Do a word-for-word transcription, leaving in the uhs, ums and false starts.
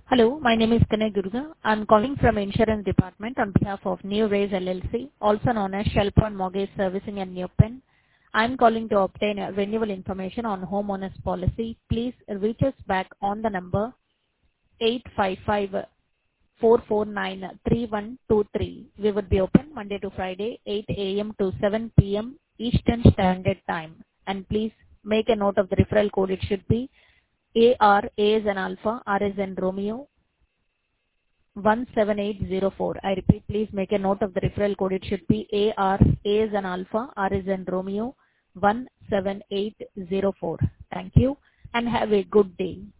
Hello, my name is Kanay Durga. I'm calling from Insurance Department on behalf of New Rays L L C, also known as Shelpon Mortgage Servicing and New Pen. I'm calling to obtain a renewal information on homeowners policy. Please reach us back on the number eight five five, four four nine, three one two three. We would be open Monday to Friday, eight a m to seven p m Eastern Standard Time. And please make a note of the referral code. It should be A R, A as in Alpha, R as in Romeo, one seven eight zero four. I repeat, please make a note of the referral code. It should be A R, A as in Alpha, R as in Romeo, one seven eight zero four. Thank you and have a good day.